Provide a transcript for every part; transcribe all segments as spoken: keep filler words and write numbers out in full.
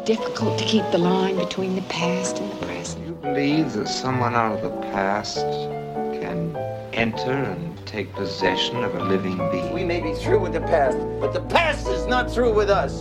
difficult to keep the line between the past and the present. Do you believe that someone out of the past can enter and take possession of a living being? We may be through with the past, but the past is not through with us.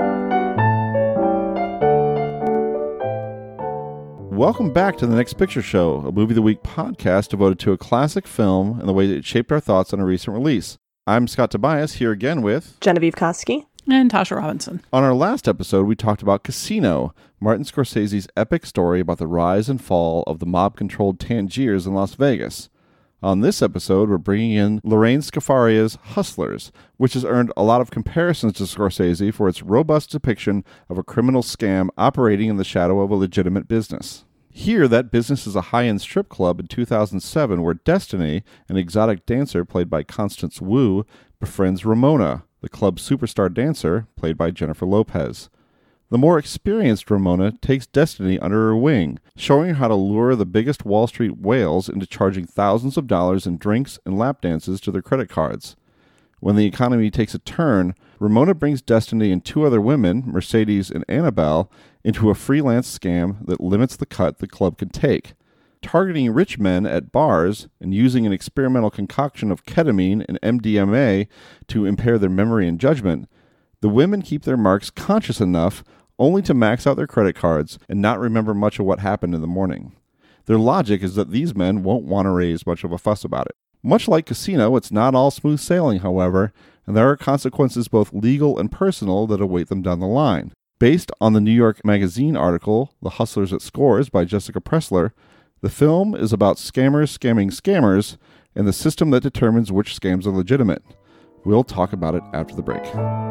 Welcome back to The Next Picture Show, a Movie of the Week podcast devoted to a classic film and the way that it shaped our thoughts on a recent release. I'm Scott Tobias, here again with Genevieve Koski and Tasha Robinson. On our last episode, we talked about Casino, Martin Scorsese's epic story about the rise and fall of the mob-controlled Tangiers in Las Vegas. On this episode, we're bringing in Lorraine Scafaria's Hustlers, which has earned a lot of comparisons to Scorsese for its robust depiction of a criminal scam operating in the shadow of a legitimate business. Here, that business is a high-end strip club in two thousand seven where Destiny, an exotic dancer played by Constance Wu, befriends Ramona, the club's superstar dancer played by Jennifer Lopez. The more experienced Ramona takes Destiny under her wing, showing her how to lure the biggest Wall Street whales into charging thousands of dollars in drinks and lap dances to their credit cards. When the economy takes a turn, Ramona brings Destiny and two other women, Mercedes and Annabelle, into a freelance scam that limits the cut the club can take. Targeting rich men at bars and using an experimental concoction of ketamine and M D M A to impair their memory and judgment, the women keep their marks conscious enough only to max out their credit cards and not remember much of what happened in the morning. Their logic is that these men won't want to raise much of a fuss about it. Much like Casino, it's not all smooth sailing, however, and there are consequences both legal and personal that await them down the line. Based on the New York Magazine article, The Hustlers at Scores by Jessica Pressler, the film is about scammers scamming scammers and the system that determines which scams are legitimate. We'll talk about it after the break.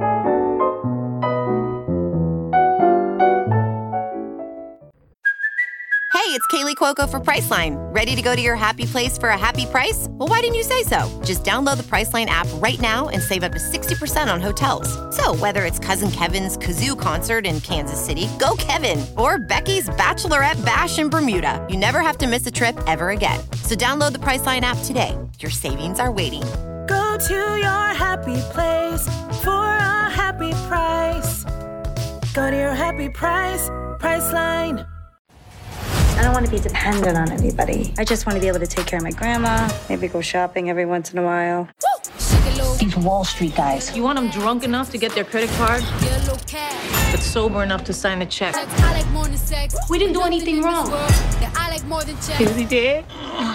Hey, it's Kaylee Cuoco for Priceline. Ready to go to your happy place for a happy price? Well, why didn't you say so? Just download the Priceline app right now and save up to sixty percent on hotels. So whether it's Cousin Kevin's Kazoo Concert in Kansas City, go Kevin, or Becky's Bachelorette Bash in Bermuda, you never have to miss a trip ever again. So download the Priceline app today. Your savings are waiting. Go to your happy place for a happy price. Go to your happy price, Priceline. I don't want to be dependent on anybody. I just want to be able to take care of my grandma, maybe go shopping every once in a while. These Wall Street guys. You want them drunk enough to get their credit card, but sober enough to sign a check. We didn't do anything wrong. Is he dead?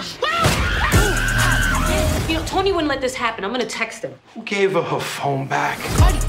You know, Tony wouldn't let this happen. I'm gonna text him. Who gave her her phone back?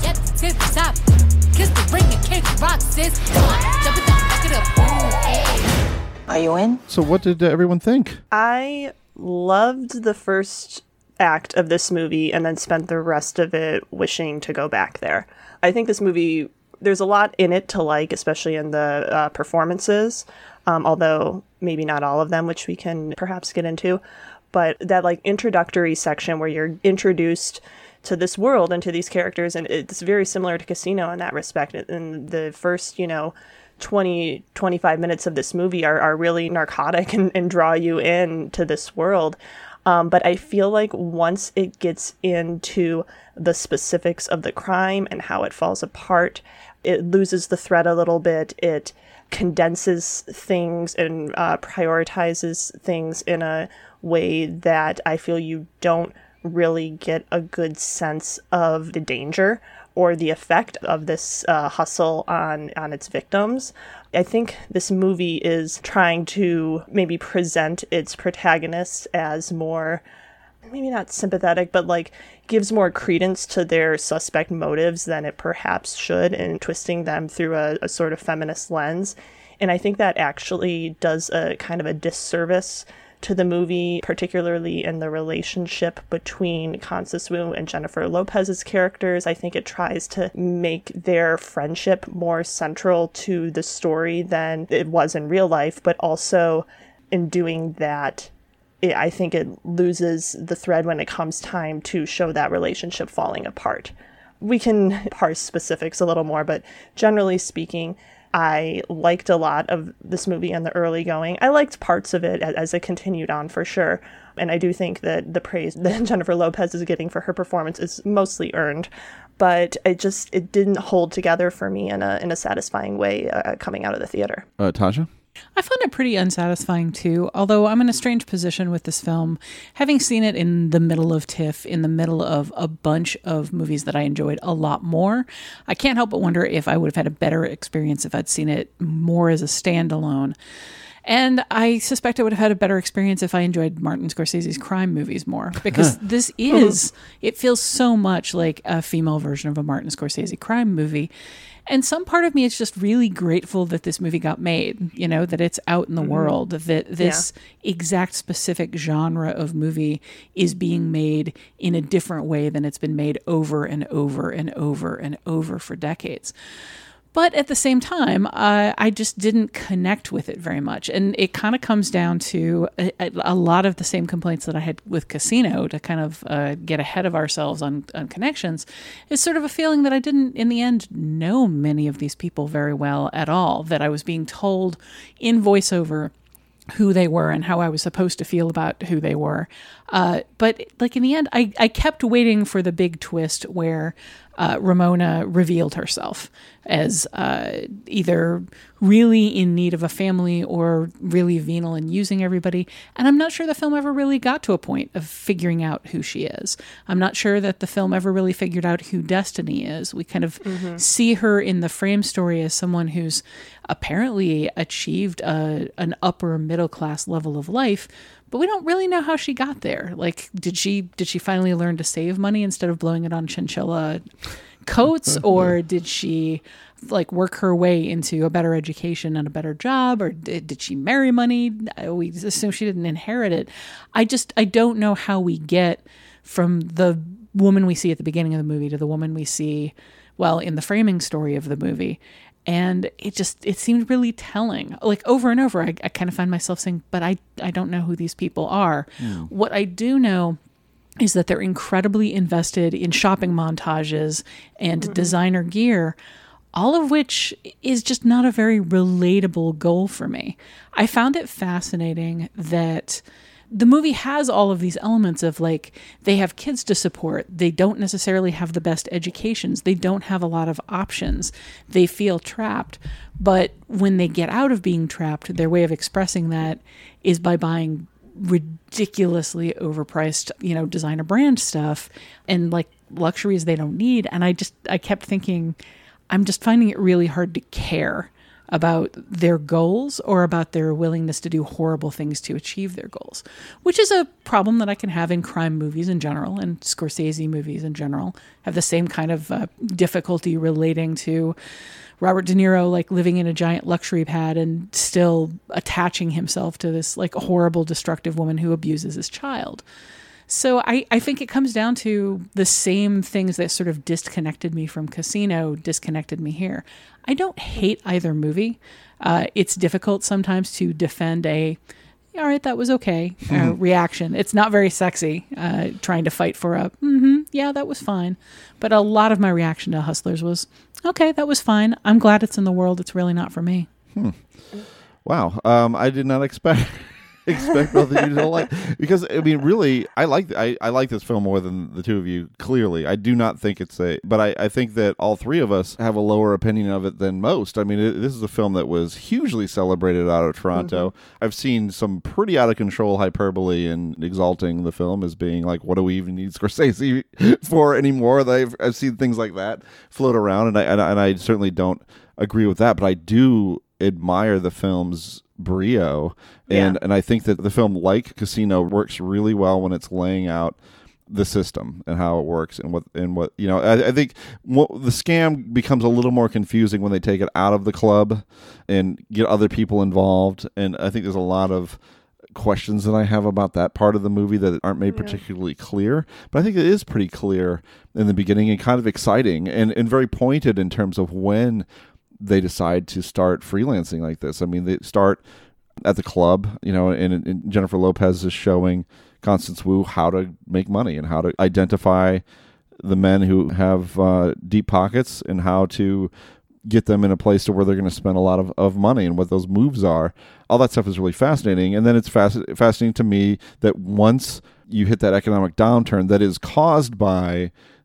Are you in? So what did uh, everyone think? I loved the first act of this movie and then spent the rest of it wishing to go back there. I think this movie, there's a lot in it to like, especially in the uh, performances, um, although maybe not all of them, which we can perhaps get into. But that like introductory section where you're introduced to this world and to these characters, and it's very similar to Casino in that respect. In the first, you know, twenty, twenty-five minutes of this movie are, are really narcotic and, and draw you in to this world. Um, but I feel like once it gets into the specifics of the crime and how it falls apart, it loses the thread a little bit. It condenses things and uh, prioritizes things in a way that I feel you don't really get a good sense of the danger or the effect of this uh, hustle on, on its victims. I think this movie is trying to maybe present its protagonists as more, maybe not sympathetic, but like gives more credence to their suspect motives than it perhaps should, and twisting them through a, a sort of feminist lens. And I think that actually does a kind of a disservice to the movie, particularly in the relationship between Constance Wu and Jennifer Lopez's characters. I think it tries to make their friendship more central to the story than it was in real life, but also in doing that, it, I think it loses the thread when it comes time to show that relationship falling apart. We can parse specifics a little more, but generally speaking, I liked a lot of this movie in the early going. I liked parts of it as it continued on, for sure. And I do think that the praise that Jennifer Lopez is getting for her performance is mostly earned. but it just it didn't hold together for me in a in a satisfying way uh, coming out of the theater. Uh, Tasha? I found it pretty unsatisfying too, although I'm in a strange position with this film. Having seen it in the middle of TIFF, in the middle of a bunch of movies that I enjoyed a lot more, I can't help but wonder if I would have had a better experience if I'd seen it more as a standalone. And I suspect I would have had a better experience if I enjoyed Martin Scorsese's crime movies more, because this is, it feels so much like a female version of a Martin Scorsese crime movie. And some part of me is just really grateful that this movie got made, you know, that it's out in the mm-hmm. world, that this yeah. exact specific genre of movie is being made in a different way than it's been made over and over and over and over for decades. But at the same time, uh, I just didn't connect with it very much. And it kind of comes down to a, a lot of the same complaints that I had with Casino, to kind of uh, get ahead of ourselves on, on connections, is sort of a feeling that I didn't, in the end, know many of these people very well at all, that I was being told in voiceover who they were and how I was supposed to feel about who they were. Uh, but like in the end, I, I kept waiting for the big twist where uh, Ramona revealed herself as uh, either really in need of a family or really venal and using everybody. And I'm not sure the film ever really got to a point of figuring out who she is. I'm not sure that the film ever really figured out who Destiny is. We kind of mm-hmm. see her in the frame story as someone who's apparently achieved a, an upper middle class level of life, but we don't really know how she got there. Like, did she did she finally learn to save money instead of blowing it on chinchilla coats, or did she like work her way into a better education and a better job, or did, did she marry money? We assume she didn't inherit it. I just I don't know how we get from the woman we see at the beginning of the movie to the woman we see, well, in the framing story of the movie. And it just, it seemed really telling. Like over and over, I, I kind of find myself saying, but I, I don't know who these people are. Mm. What I do know is that they're incredibly invested in shopping montages and mm-hmm. designer gear, all of which is just not a very relatable goal for me. I found it fascinating that the movie has all of these elements of like, they have kids to support. They don't necessarily have the best educations. They don't have a lot of options. They feel trapped. But when they get out of being trapped, their way of expressing that is by buying ridiculously overpriced, you know, designer brand stuff and like luxuries they don't need. And I just, I kept thinking, I'm just finding it really hard to care about their goals or about their willingness to do horrible things to achieve their goals, which is a problem that I can have in crime movies in general and Scorsese movies in general. Have the same kind of uh, difficulty relating to Robert De Niro, like living in a giant luxury pad and still attaching himself to this like horrible, destructive woman who abuses his child. So I, I think it comes down to the same things that sort of disconnected me from Casino, disconnected me here. I don't hate either movie. Uh, it's difficult sometimes to defend a, all right, that was okay, uh, reaction. It's not very sexy, uh, trying to fight for a, mm-hmm, yeah, that was fine. But a lot of my reaction to Hustlers was, okay, that was fine. I'm glad it's in the world. It's really not for me. Hmm. Wow. Um, I did not expect... expect both of you to like, because I mean, really, I like I, I like this film more than the two of you. Clearly, I do not think it's a, but I, I think that all three of us have a lower opinion of it than most. I mean, it, this is a film that was hugely celebrated out of Toronto. Mm-hmm. I've seen some pretty out of control hyperbole and exalting the film as being like, what do we even need Scorsese for anymore? I've I've seen things like that float around, and I and I, and I certainly don't agree with that, but I do admire the film's brio, and yeah. and I think that the film, like Casino, works really well when it's laying out the system and how it works and what and what you know. I, I think what, the scam becomes a little more confusing when they take it out of the club and get other people involved, and I think there's a lot of questions that I have about that part of the movie that aren't made yeah. particularly clear, but I think it is pretty clear in the beginning and kind of exciting and, and very pointed in terms of when they decide to start freelancing like this. I mean, they start at the club, you know, and, and Jennifer Lopez is showing Constance Wu how to make money and how to identify the men who have uh, deep pockets and how to get them in a place to where they're going to spend a lot of, of money and what those moves are. All that stuff is really fascinating. And then it's fasc- fascinating to me that once you hit that economic downturn that is caused by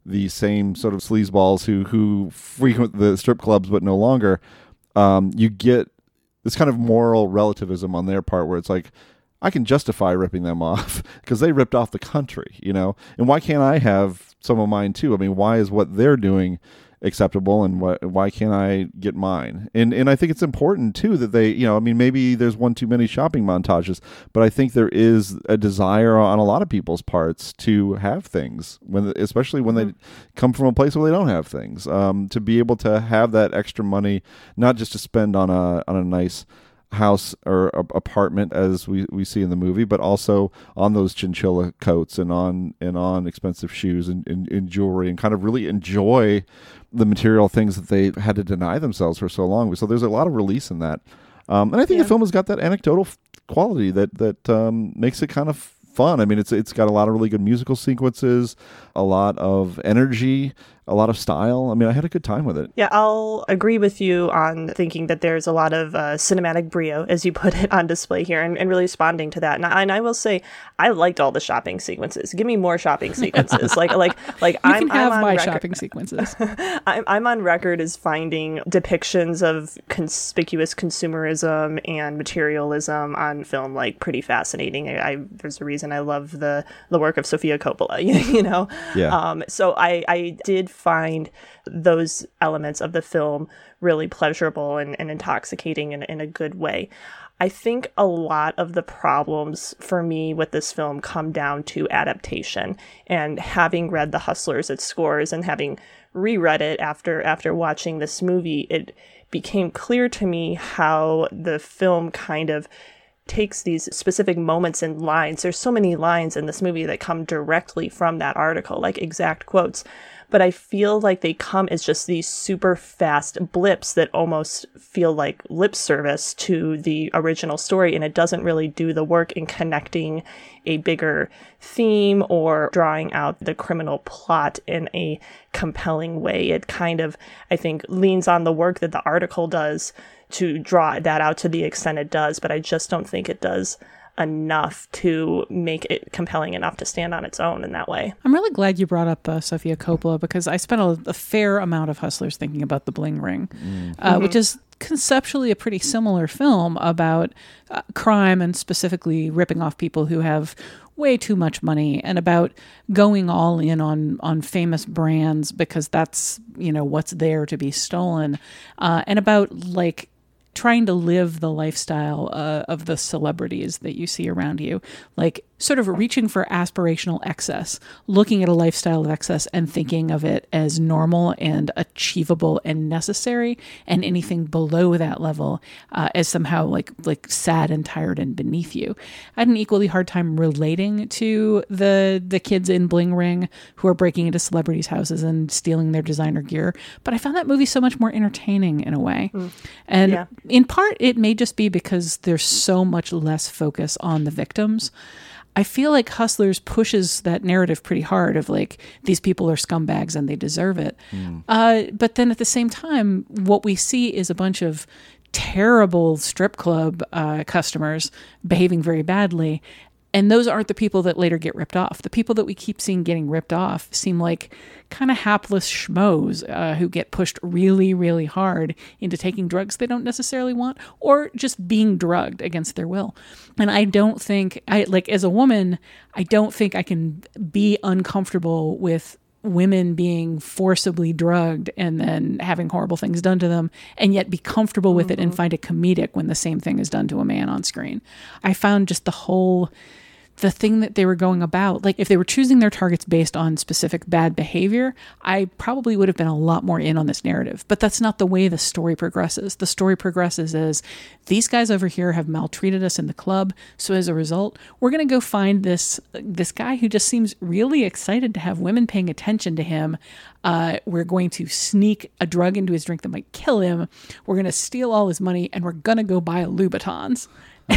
the same sort of sleazeballs who who frequent the strip clubs but no longer, um, you get this kind of moral relativism on their part where it's like, I can justify ripping them off because they ripped off the country, you know? And why can't I have some of mine too? I mean, why is what they're doing acceptable, and why, why can't I get mine? And and I think it's important too that they, you know, I mean, maybe there's one too many shopping montages, but I think there is a desire on a lot of people's parts to have things, when, especially when they come from a place where they don't have things, um, to be able to have that extra money, not just to spend on a on a nice house or apartment as we, we see in the movie, but also on those chinchilla coats and on and on expensive shoes and, and, and jewelry, and kind of really enjoy the material things that they had to deny themselves for so long. So there's a lot of release in that. Um, and I think yeah. the film has got that anecdotal f- quality that, that um, makes it kind of fun. I mean, it's it's got a lot of really good musical sequences, a lot of energy, a lot of style. I mean, I had a good time with it. Yeah, I'll agree with you on thinking that there's a lot of uh, cinematic brio, as you put it, on display here, and, and really responding to that. And I, and I will say, I liked all the shopping sequences. Give me more shopping sequences. like, like, like you I'm, can have I'm on my record. shopping sequences. I'm, I'm on record as finding depictions of conspicuous consumerism and materialism on film like pretty fascinating. I, I there's a reason I love the the work of Sofia Coppola. You, you know. Yeah. Um. So I I did find those elements of the film really pleasurable and, and intoxicating in, in a good way. I think a lot of the problems for me with this film come down to adaptation, and having read The Hustlers at Scores and having reread it after after watching this movie, it became clear to me how the film kind of takes these specific moments and lines. There's so many lines in this movie that come directly from that article, like exact quotes. But I feel like they come as just these super fast blips that almost feel like lip service to the original story, and it doesn't really do the work in connecting a bigger theme or drawing out the criminal plot in a compelling way. It kind of, I think, leans on the work that the article does to draw that out to the extent it does, but I just don't think it does enough to make it compelling enough to stand on its own in that way. I'm really glad you brought up uh, Sofia Coppola, because I spent a, a fair amount of Hustlers thinking about The Bling Ring, mm. uh, mm-hmm. which is conceptually a pretty similar film about uh, crime, and specifically ripping off people who have way too much money, and about going all in on on famous brands because that's, you know, what's there to be stolen, uh, and about like trying to live the lifestyle uh, of the celebrities that you see around you, like sort of reaching for aspirational excess, looking at a lifestyle of excess and thinking of it as normal and achievable and necessary, and anything below that level uh, as somehow like like sad and tired and beneath you. I had an equally hard time relating to the the kids in Bling Ring who are breaking into celebrities' houses and stealing their designer gear, but I found that movie so much more entertaining in a way. Mm. And yeah. in part, it may just be because there's so much less focus on the victims. I feel like Hustlers pushes that narrative pretty hard of like, these people are scumbags and they deserve it. Mm. Uh, but then at the same time, what we see is a bunch of terrible strip club uh, customers behaving very badly. And those aren't the people that later get ripped off. The people that we keep seeing getting ripped off seem like kind of hapless schmoes uh, who get pushed really, really hard into taking drugs they don't necessarily want, or just being drugged against their will. And I don't think, I like as a woman, I don't think I can be uncomfortable with women being forcibly drugged and then having horrible things done to them, and yet be comfortable with mm-hmm. it and find it comedic when the same thing is done to a man on screen. I found just the whole... the thing that they were going about, like if they were choosing their targets based on specific bad behavior, I probably would have been a lot more in on this narrative. But that's not the way the story progresses. The story progresses as these guys over here have maltreated us in the club. So as a result, we're going to go find this this guy who just seems really excited to have women paying attention to him. Uh, we're going to sneak a drug into his drink that might kill him. We're going to steal all his money, and we're going to go buy Louboutins.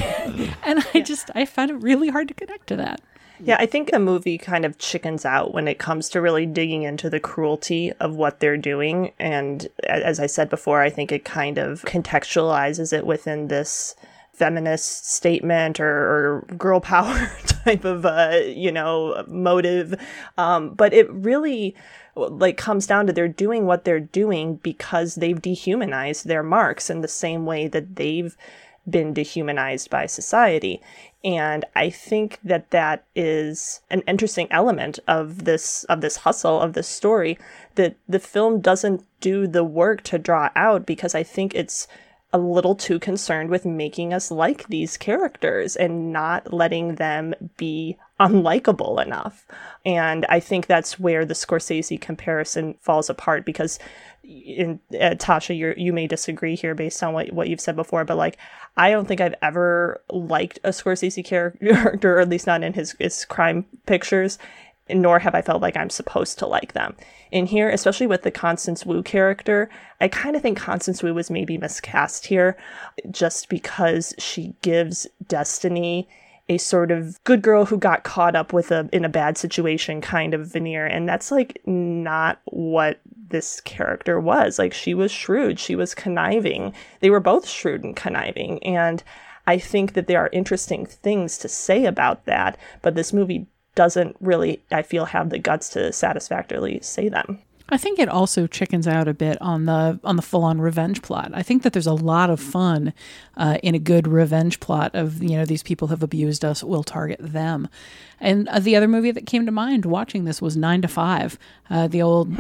And I just, I found it really hard to connect to that. Yeah, I think the movie kind of chickens out when it comes to really digging into the cruelty of what they're doing. And as I said before, I think it kind of contextualizes it within this feminist statement or, or girl power type of, uh, you know, motive. Um, but it really... like comes down to they're doing what they're doing because they've dehumanized their marks in the same way that they've been dehumanized by society. And I think that that is an interesting element of this of this hustle, of this story, that the film doesn't do the work to draw out, because I think it's a little too concerned with making us like these characters and not letting them be unlikable enough. And I think that's where the Scorsese comparison falls apart, because in, uh, Tasha, you you may disagree here based on what, what you've said before, but like, I don't think I've ever liked a Scorsese character, or at least not in his, his crime pictures, nor have I felt like I'm supposed to like them. In here, especially with the Constance Wu character, I kind of think Constance Wu was maybe miscast here, just because she gives Destiny a sort of good girl who got caught up with a in a bad situation kind of veneer. And that's like not what this character was. Like, she was shrewd. She was conniving. They were both shrewd and conniving. And I think that there are interesting things to say about that. But this movie doesn't really, I feel, have the guts to satisfactorily say them. I think it also chickens out a bit on the on the full-on revenge plot. I think that there's a lot of fun uh, in a good revenge plot of, you know, these people have abused us, we'll target them. And uh, the other movie that came to mind watching this was Nine to Five, uh, the old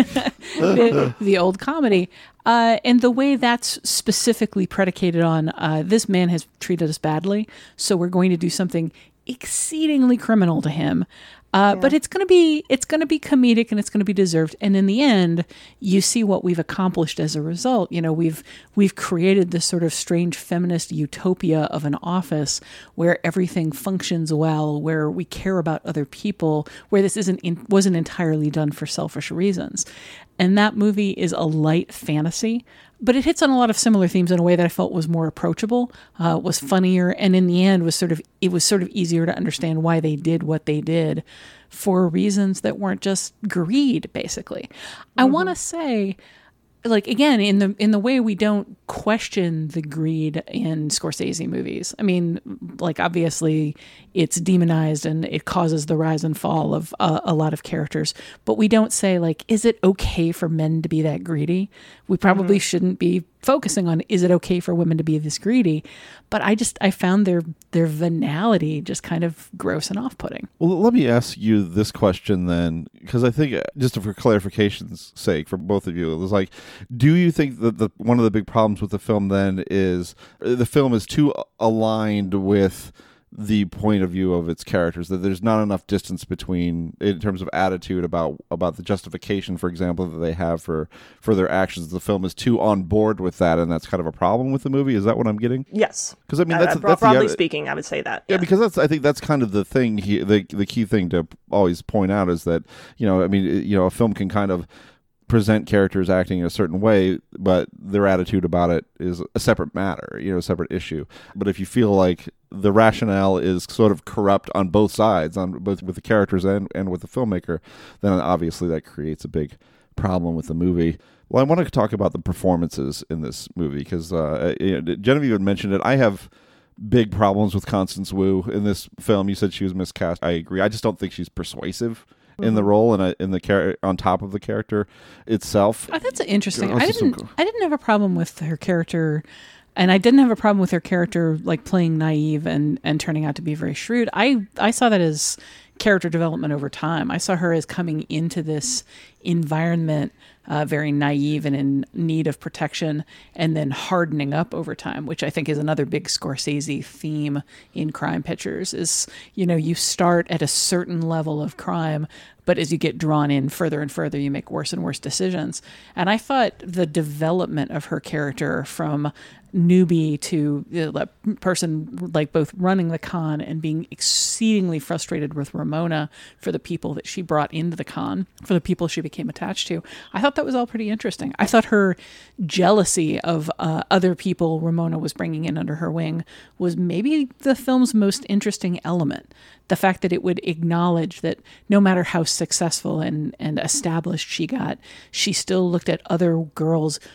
the, the old comedy. Uh, and the way that's specifically predicated on uh, this man has treated us badly, so we're going to do something exceedingly criminal to him. Uh, yeah. But it's going to be it's going to be comedic, and it's going to be deserved. And in the end, you see what we've accomplished as a result. You know, we've we've created this sort of strange feminist utopia of an office where everything functions well, where we care about other people, where this isn't in, wasn't entirely done for selfish reasons. And that movie is a light fantasy, but it hits on a lot of similar themes in a way that I felt was more approachable, uh, was funnier, and in the end was sort of it was sort of easier to understand why they did what they did for reasons that weren't just greed, basically. Mm-hmm. I want to say, like, again, in the in the way we don't question the greed in Scorsese movies. I mean, like, obviously it's demonized and it causes the rise and fall of uh, a lot of characters, but we don't say, like, is it okay for men to be that greedy? We probably mm-hmm. shouldn't be focusing on, is it okay for women to be this greedy? But I just, I found their their venality just kind of gross and off-putting. Well, let me ask you this question then, because I think, just for clarification's sake, for both of you, it was like, do you think that the one of the big problems with the film then is the film is too aligned with the point of view of its characters, that there's not enough distance between, in terms of attitude about about the justification, for example, that they have for for their actions? The film is too on board with that, and that's kind of a problem with the movie. Is that what I'm getting? Yes, because I mean, that's, uh, that's broadly the, speaking, I would say that. Yeah. yeah, because that's I think that's kind of the thing. He, the the key thing to always point out is that, you know, I mean, you know, a film can kind of present characters acting in a certain way, but their attitude about it is a separate matter, you know, a separate issue. But if you feel like the rationale is sort of corrupt on both sides, on both with the characters and, and with the filmmaker, then obviously that creates a big problem with the movie. Well, I want to talk about the performances in this movie, because uh, Genevieve had mentioned it. I have big problems with Constance Wu in this film. You said she was miscast. I agree. I just don't think she's persuasive in the role and in, in the char- on top of the character itself. Oh, that's interesting. I didn't. I didn't have a problem with her character, and I didn't have a problem with her character like playing naive and, and turning out to be very shrewd. I I saw that as character development over time. I saw her as coming into this environment uh, very naive and in need of protection, and then hardening up over time, which I think is another big Scorsese theme in crime pictures. Is, you know, you start at a certain level of crime, but as you get drawn in further and further, you make worse and worse decisions. And I thought the development of her character from newbie to the person like both running the con and being exceedingly frustrated with Ramona for the people that she brought into the con, for the people she became attached to, I thought that was all pretty interesting. I thought her jealousy of uh, other people Ramona was bringing in under her wing was maybe the film's most interesting element. The fact that it would acknowledge that no matter how successful and, and established she got, she still looked at other girls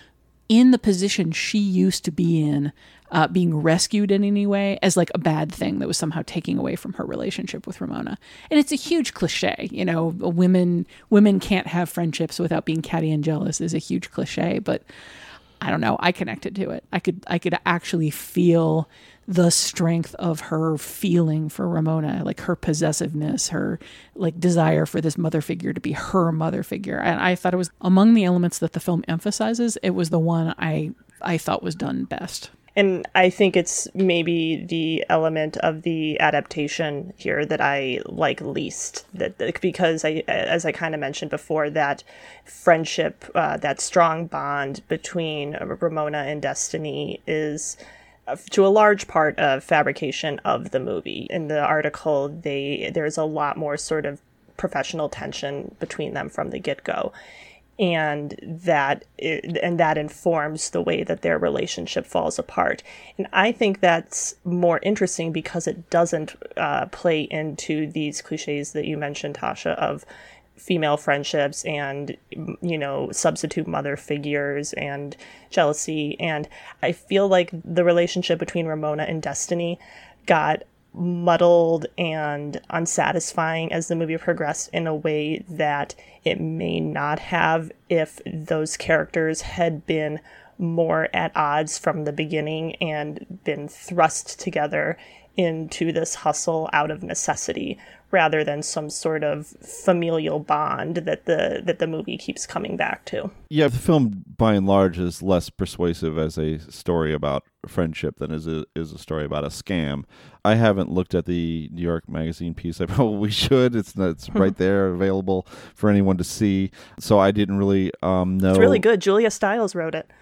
in the position she used to be in, uh, being rescued in any way as like a bad thing that was somehow taking away from her relationship with Ramona. And it's a huge cliche, you know, women, women can't have friendships without being catty and jealous is a huge cliche, but I don't know. I connected to it. I could, I could actually feel the strength of her feeling for Ramona, like her possessiveness, her like desire for this mother figure to be her mother figure. And I thought it was among the elements that the film emphasizes. It was the one I, I thought was done best. And I think it's maybe the element of the adaptation here that I like least, that because I, as I kind of mentioned before, that friendship, uh, that strong bond between Ramona and Destiny is to a large part of fabrication of the movie. In the article, they there's a lot more sort of professional tension between them from the get-go. And that and that informs the way that their relationship falls apart. And I think that's more interesting because it doesn't uh, play into these cliches that you mentioned, Tasha, of female friendships and, you know, substitute mother figures and jealousy. And I feel like the relationship between Ramona and Destiny got muddled and unsatisfying as the movie progressed in a way that it may not have if those characters had been more at odds from the beginning and been thrust together into this hustle out of necessity rather than some sort of familial bond that the that the movie keeps coming back to. Yeah, the film by and large is less persuasive as a story about friendship than is a, is a story about a scam. I haven't looked at the New York Magazine piece. I probably should. It's it's right there available for anyone to see. So I didn't really um, know. It's really good. Julia Stiles wrote it.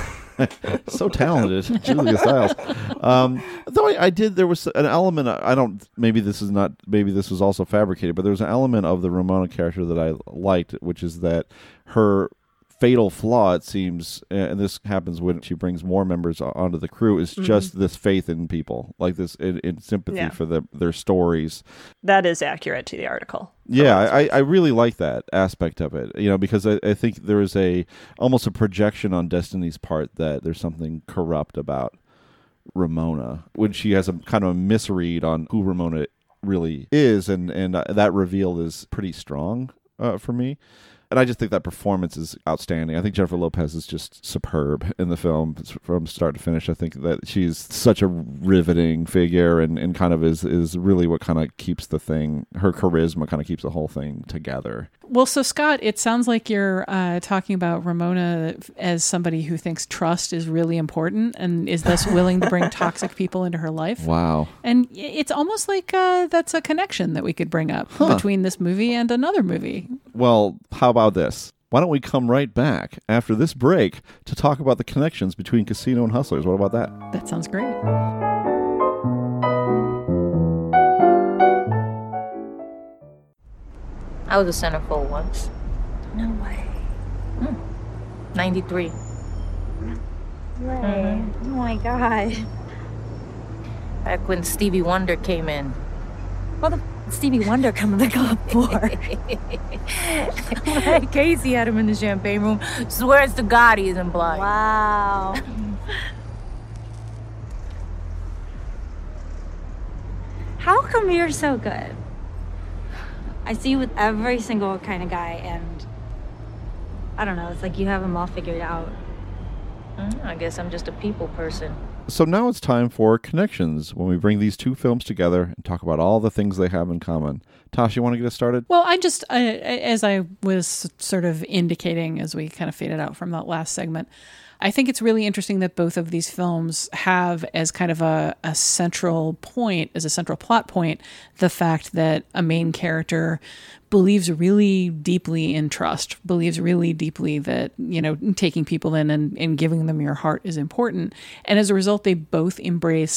So talented, Julia Stiles. Um, though I, I did, there was an element. I don't. Maybe this is not. Maybe this was also fabricated, but there was an element of the Ramona character that I liked, which is that her fatal flaw, it seems, and this happens when she brings more members onto the crew, is mm-hmm. just this faith in people, like this in, in sympathy yeah. for the, their stories. That is accurate to the article. Yeah, I, I really like that aspect of it, you know, because I, I think there is a almost a projection on Destiny's part that there's something corrupt about Ramona when she has a kind of a misread on who Ramona really is, and, and uh, that reveal is pretty strong uh, for me. And I just think that performance is outstanding. I think Jennifer Lopez is just superb in the film from start to finish. I think that she's such a riveting figure and, and kind of is, is really what kind of keeps the thing, her charisma kind of keeps the whole thing together. Well, so Scott, it sounds like you're uh, talking about Ramona as somebody who thinks trust is really important and is thus willing to bring toxic people into her life. Wow. And it's almost like uh, that's a connection that we could bring up huh. between this movie and another movie. Well, how about this? Why don't we come right back after this break to talk about the connections between Casino and Hustlers? What about that? That sounds great. I was a centerfold once. No way. Hmm. ninety-three. No way. Mm-hmm. Oh my God. Back when Stevie Wonder came in. What the f- Stevie Wonder come to the club for? Casey had him in the champagne room. Swears to God he isn't blind. Wow. How come you're so good? I see you with every single kind of guy, and I don't know, it's like you have them all figured out. Mm, I guess I'm just a people person. So now it's time for Connections, when we bring these two films together and talk about all the things they have in common. Tasha, you want to get us started? Well, I just, uh, as I was sort of indicating as we kind of faded out from that last segment, I think it's really interesting that both of these films have as kind of a, a central point, as a central plot point, the fact that a main character believes really deeply in trust, believes really deeply that, you know, taking people in and, and giving them your heart is important. And as a result, they both embrace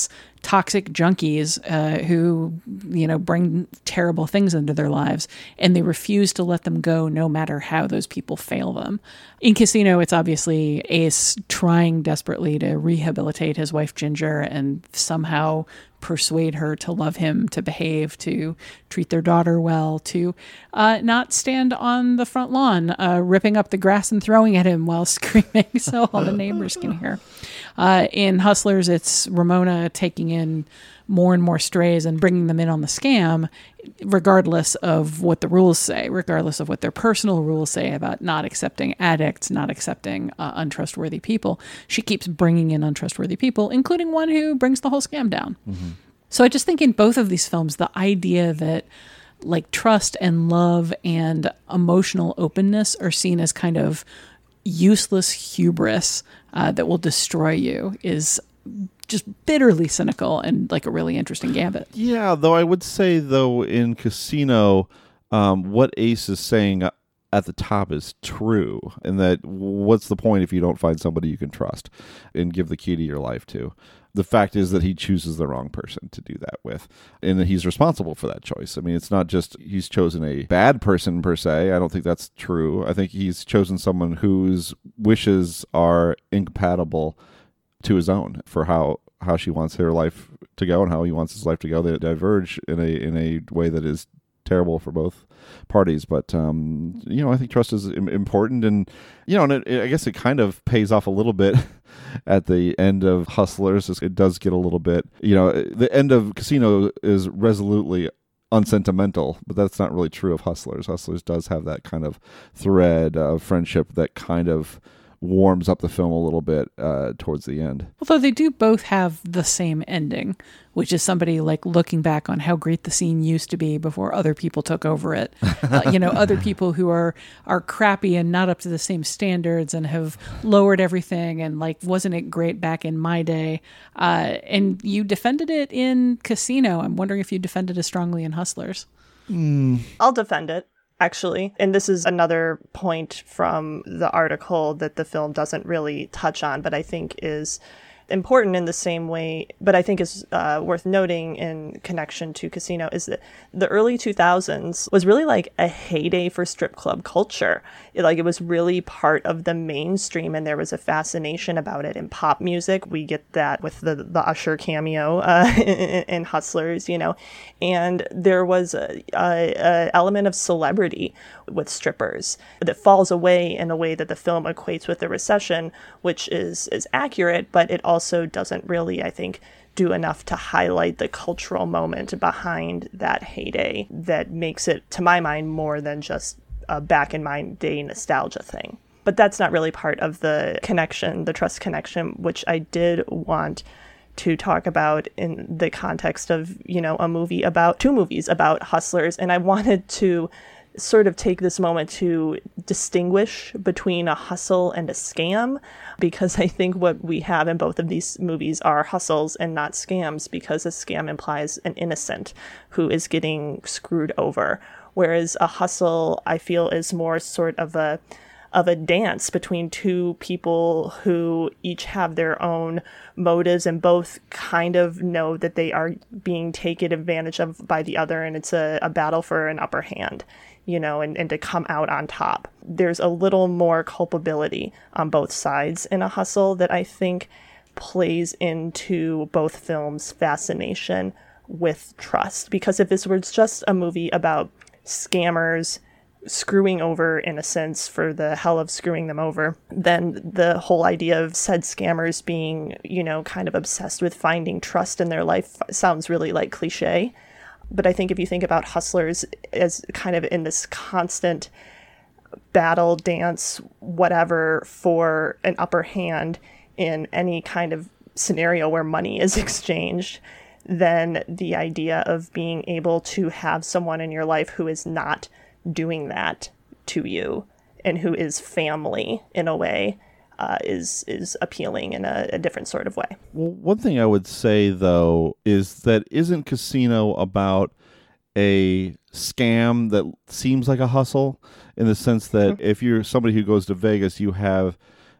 toxic junkies uh, who, you know, bring terrible things into their lives, and they refuse to let them go no matter how those people fail them. In Casino, it's obviously Ace trying desperately to rehabilitate his wife Ginger and somehow persuade her to love him, to behave, to treat their daughter well, to uh, not stand on the front lawn, uh, ripping up the grass and throwing at him while screaming so all the neighbors can hear. Uh, in Hustlers, it's Ramona taking in more and more strays and bringing them in on the scam, regardless of what the rules say, regardless of what their personal rules say about not accepting addicts, not accepting uh, untrustworthy people. She keeps bringing in untrustworthy people, including one who brings the whole scam down. Mm-hmm. So I just think in both of these films, the idea that like trust and love and emotional openness are seen as kind of useless hubris uh, that will destroy you is just bitterly cynical and like a really interesting gambit. Yeah, though I would say, though, in Casino, um, what Ace is saying at the top is true, and that what's the point if you don't find somebody you can trust and give the key to your life to? The fact is that he chooses the wrong person to do that with, and that he's responsible for that choice. I mean, it's not just he's chosen a bad person per se. I don't think that's true. I think he's chosen someone whose wishes are incompatible to his own for how, how she wants her life to go and how he wants his life to go. They diverge in a in a way that is terrible for both parties. But, um, you know, I think trust is important. And, you know, and it, I guess it kind of pays off a little bit at the end of Hustlers. It does get a little bit, you know, the end of Casino is resolutely unsentimental, but that's not really true of Hustlers. Hustlers does have that kind of thread of friendship that kind of warms up the film a little bit uh, towards the end. Although they do both have the same ending, which is somebody like looking back on how great the scene used to be before other people took over it. uh, you know, other people who are are crappy and not up to the same standards and have lowered everything and like, wasn't it great back in my day? Uh, and you defended it in Casino. I'm wondering if you defended it strongly in Hustlers. Mm. I'll defend it. Actually, and this is another point from the article that the film doesn't really touch on, but I think is important in the same way, but I think is uh, worth noting in connection to Casino, is that the early two thousands was really like a heyday for strip club culture. It, like it was really part of the mainstream, and there was a fascination about it in pop music. We get that with the the Usher cameo uh, in, in Hustlers, you know, and there was a, a, a element of celebrity with strippers that falls away in a way that the film equates with the recession, which is is accurate, but it also doesn't really, I think, do enough to highlight the cultural moment behind that heyday that makes it, to my mind, more than just a back in my day nostalgia thing. But that's not really part of the connection, the trust connection, which I did want to talk about in the context of, you know, a movie about, two movies about hustlers. And I wanted to sort of take this moment to distinguish between a hustle and a scam, because I think what we have in both of these movies are hustles and not scams, because a scam implies an innocent who is getting screwed over, whereas a hustle, I feel, is more sort of a of a dance between two people who each have their own motives and both kind of know that they are being taken advantage of by the other, and it's a, a battle for an upper hand, you know, and, and to come out on top. There's a little more culpability on both sides in a hustle that I think plays into both films' fascination with trust. Because if this was just a movie about scammers screwing over innocents for the hell of screwing them over, then the whole idea of said scammers being, you know, kind of obsessed with finding trust in their life sounds really like cliche. But I think if you think about hustlers as kind of in this constant battle, dance, whatever, for an upper hand in any kind of scenario where money is exchanged, then the idea of being able to have someone in your life who is not doing that to you and who is family in a way uh, is is appealing in a, a different sort of way. Well, one thing I would say, though, is that isn't Casino about a scam that seems like a hustle, in the sense that mm-hmm. if you're somebody who goes to Vegas, you have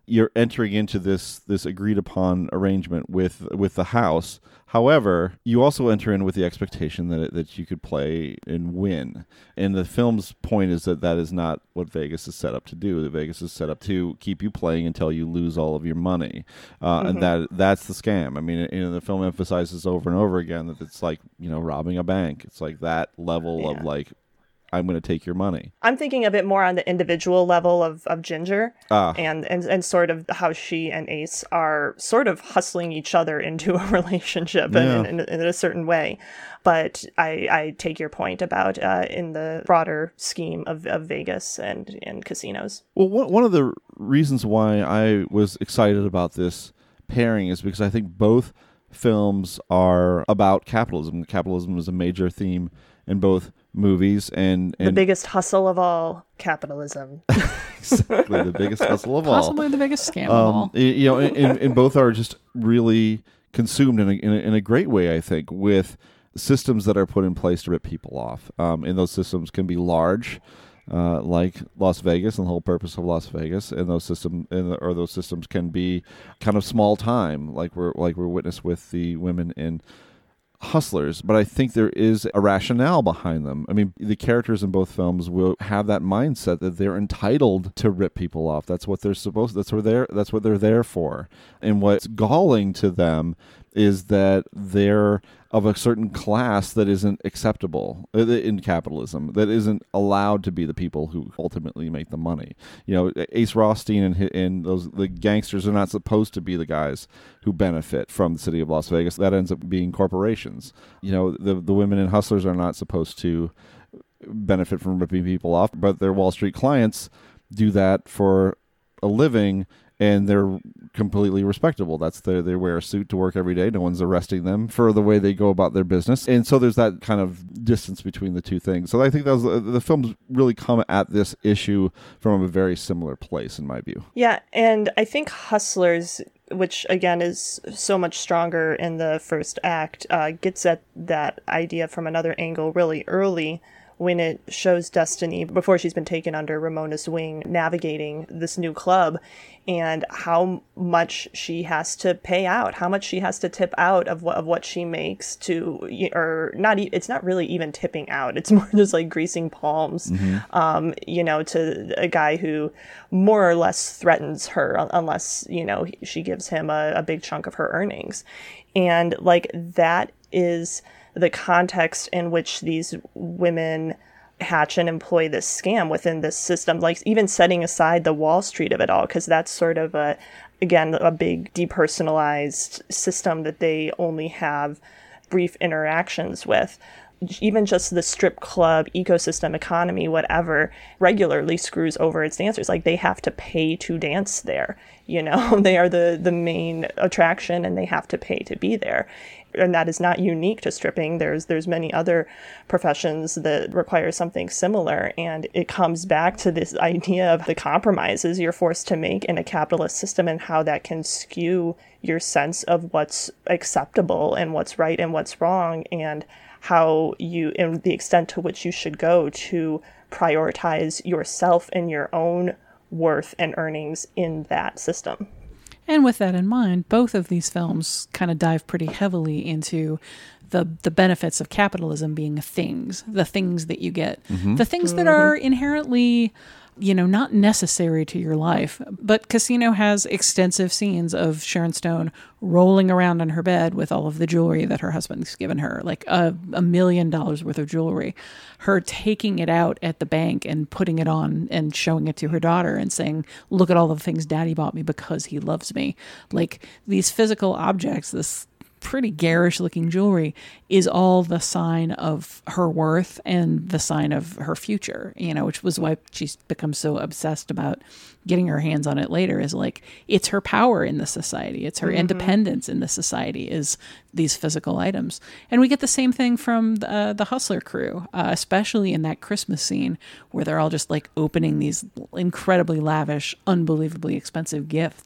you're entering into this this agreed upon arrangement with with the house. However, you also enter in with the expectation that it, that you could play and win. And the film's point is that that is not what Vegas is set up to do. That Vegas is set up to keep you playing until you lose all of your money, uh, mm-hmm. and that that's the scam. I mean, you know, the film emphasizes over and over again that it's like, you know, robbing a bank. It's like that level yeah. of like, I'm going to take your money. I'm thinking of it more on the individual level of, of Ginger ah. and, and, and sort of how she and Ace are sort of hustling each other into a relationship yeah. in, in, in a certain way. But I, I take your point about uh, in the broader scheme of, of Vegas and, and casinos. Well, one, one of the reasons why I was excited about this pairing is because I think both films are about capitalism. Capitalism is a major theme in both movies, and, and the biggest hustle of all, capitalism. Exactly, the biggest hustle of Possibly all. Possibly the biggest scam um, of all. You know, and, and both are just really consumed in a, in a, in a great way, I think, with systems that are put in place to rip people off. Um, and those systems can be large, uh, like Las Vegas and the whole purpose of Las Vegas, and those system and the, or those systems can be kind of small time, like we're like we're witness with the women in Hustlers. But I think there is a rationale behind them. I mean, the characters in both films will have that mindset that they're entitled to rip people off. That's what they're supposed that's what they're that's what they're there for. And what's galling to them is that they're of a certain class that isn't acceptable in capitalism, that isn't allowed to be the people who ultimately make the money. You know, Ace Rothstein and, and those the gangsters are not supposed to be the guys who benefit from the city of Las Vegas. That ends up being corporations. You know, the the women in Hustlers are not supposed to benefit from ripping people off, but their Wall Street clients do that for a living, and they're completely respectable. That's their, they wear a suit to work every day. No one's arresting them for the way they go about their business. And so there's that kind of distance between the two things. So I think that was, the films really come at this issue from a very similar place, in my view. Yeah, and I think Hustlers, which again is so much stronger in the first act, uh, gets at that idea from another angle really early, when it shows Destiny, before she's been taken under Ramona's wing, navigating this new club, and how much she has to pay out, how much she has to tip out of what, of what she makes to, or not, it's not really even tipping out. It's more just like greasing palms, mm-hmm. um, you know, to a guy who more or less threatens her unless, you know, she gives him a, a big chunk of her earnings. And like, that is the context in which these women hatch and employ this scam within this system, like even setting aside the Wall Street of it all, because that's sort of a, again, a big depersonalized system that they only have brief interactions with. Even just the strip club ecosystem, economy, whatever, regularly screws over its dancers. Like, they have to pay to dance there. You know, they are the, the main attraction, and they have to pay to be there. And that is not unique to stripping. There's there's many other professions that require something similar. And it comes back to this idea of the compromises you're forced to make in a capitalist system, and how that can skew your sense of what's acceptable and what's right and what's wrong, and how you, and the extent to which you should go to prioritize yourself and your own worth and earnings in that system. And with that in mind, both of these films kind of dive pretty heavily into the the benefits of capitalism being things, the things that you get, mm-hmm. the things that are inherently, you know, not necessary to your life. But Casino has extensive scenes of Sharon Stone rolling around on her bed with all of the jewelry that her husband's given her, like a, a million dollars worth of jewelry. Her taking it out at the bank and putting it on and showing it to her daughter and saying, look at all the things Daddy bought me because he loves me. Like, these physical objects, this pretty garish looking jewelry, is all the sign of her worth and the sign of her future, you know, which was why she's become so obsessed about getting her hands on it later. Is like, it's her power in the society. It's her mm-hmm. independence in the society is these physical items. And we get the same thing from the, uh, the Hustler crew, uh, especially in that Christmas scene where they're all just like opening these incredibly lavish, unbelievably expensive gifts.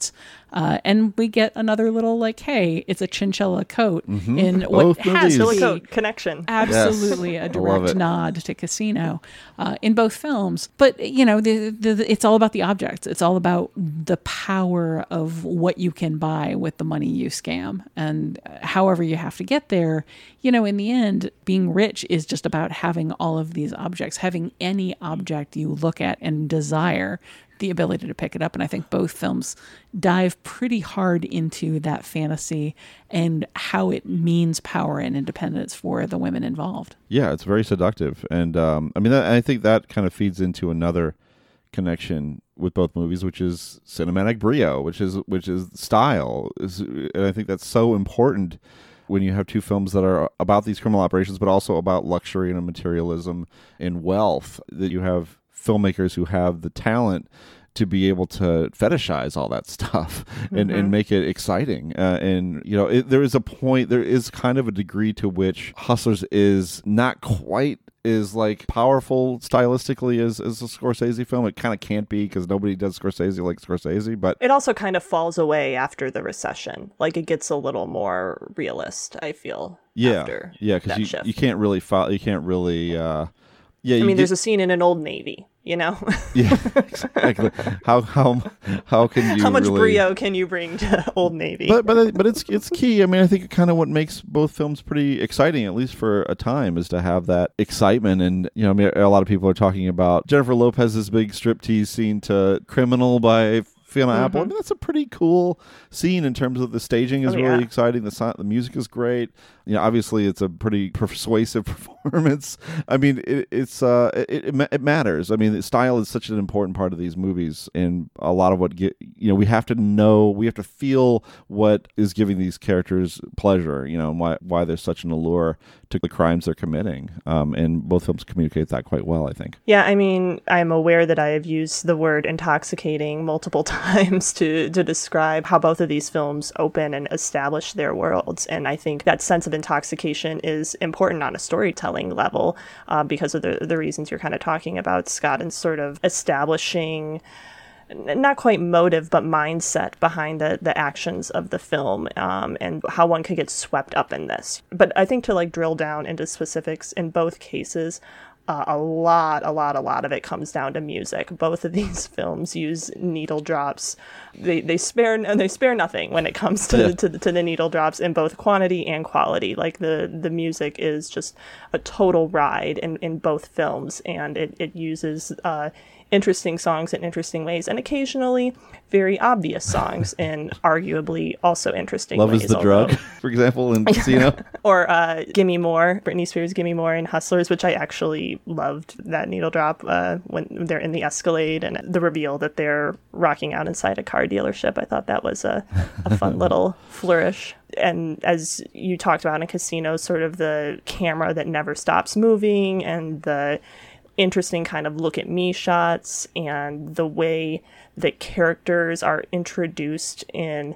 Uh, and we get another little like, hey, it's a chinchilla coat Mhm. in Both what has movies. to Chinchilla be coat connection. absolutely Yes. a I love direct it. nod to Casino uh, in both films. But, you know, the, the, the, it's all about the objects. It's all about the power of what you can buy with the money you scam. And uh, however you have to get there, you know, in the end, being rich is just about having all of these objects, having any object you look at and desire the ability to pick it up. And I think both films dive pretty hard into that fantasy and how it means power and independence for the women involved. Yeah, it's very seductive. And um, I mean, that, I think that kind of feeds into another connection with both movies, which is cinematic brio, which is which is style. Is, and I think that's so important when you have two films that are about these criminal operations, but also about luxury and materialism and wealth, that you have filmmakers who have the talent to be able to fetishize all that stuff and, Mhm. and make it exciting. Uh, and, you know, it, there is a point, there is kind of a degree to which Hustlers is not quite as like powerful stylistically as, as a Scorsese film. It kind of can't be because nobody does Scorsese like Scorsese, but It also kind of falls away after the recession. Like it gets a little more realist, I feel. yeah, after yeah, that because you, shift. you can't really follow, you can't really, uh, yeah, I you mean, get- there's a scene in an Old Navy, you know? yeah, exactly. How, how, how can you How much really... brio can you bring to Old Navy? But but but it's it's key. I mean, I think kind of what makes both films pretty exciting, at least for a time, is to have that excitement. And you know, I mean, a lot of people are talking about Jennifer Lopez's big striptease scene to "Criminal" by Fiona Mm-hmm. Apple. I mean, that's a pretty cool scene in terms of the staging is Oh, really yeah. exciting. The so- the music is great. You know, obviously it's a pretty persuasive performance. I mean, it, it's uh, it, it ma- it matters. I mean, style is such an important part of these movies, and a lot of what get you know we have to know, we have to feel what is giving these characters pleasure. You know, and why why there's such an allure to the crimes they're committing. Um, and both films communicate that quite well, I think. Yeah, I mean, I'm aware that I have used the word intoxicating multiple times to, to describe how both of these films open and establish their worlds. And I think that sense of intoxication is important on a storytelling level uh, because of the, the reasons you're kind of talking about, Scott, and sort of establishing not quite motive, but mindset behind the, the actions of the film um, and how one could get swept up in this. But I think to like drill down into specifics in both cases, uh, a lot, a lot, a lot of it comes down to music. Both of these films use needle drops. They they spare and they spare nothing when it comes to, Yeah. to, to the needle drops in both quantity and quality. Like the, the music is just a total ride in, in both films, and it, it uses uh, interesting songs in interesting ways, and occasionally very obvious songs in arguably also interesting Love ways. is the although- drug, for example, in Casino. Or uh, Gimme More, Britney Spears' Gimme More in Hustlers, which I actually loved that needle drop uh, when they're in the Escalade and the reveal that they're rocking out inside a car dealership. I thought that was a, a fun little flourish. And as you talked about in Casino, sort of the camera that never stops moving and the interesting kind of look at me shots and the way that characters are introduced in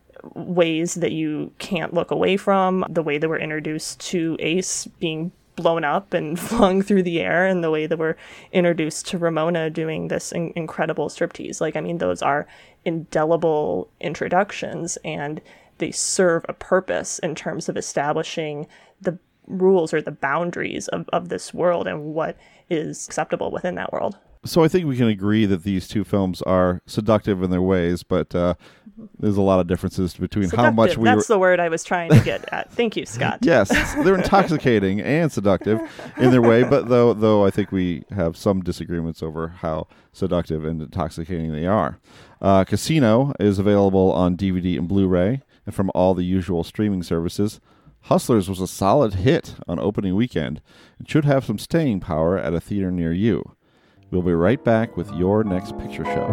ways that you can't look away from, the way that we're introduced to Ace being blown up and flung through the air, and the way that we're introduced to Ramona doing this in- incredible striptease. Like, I mean, those are indelible introductions, and they serve a purpose in terms of establishing the rules or the boundaries of, of this world and what is acceptable within that world. So I think we can agree that these two films are seductive in their ways, but uh, there's a lot of differences between how much Seductive, we that's were... the word I was trying to get at. Thank you, Scott. Yes, they're intoxicating and seductive in their way, but though though I think we have some disagreements over how seductive and intoxicating they are. Uh, Casino is available on D V D and Blu-ray and from all the usual streaming services. Hustlers was a solid hit on opening weekend and should have some staying power at a theater near you. We'll be right back with Your Next Picture Show.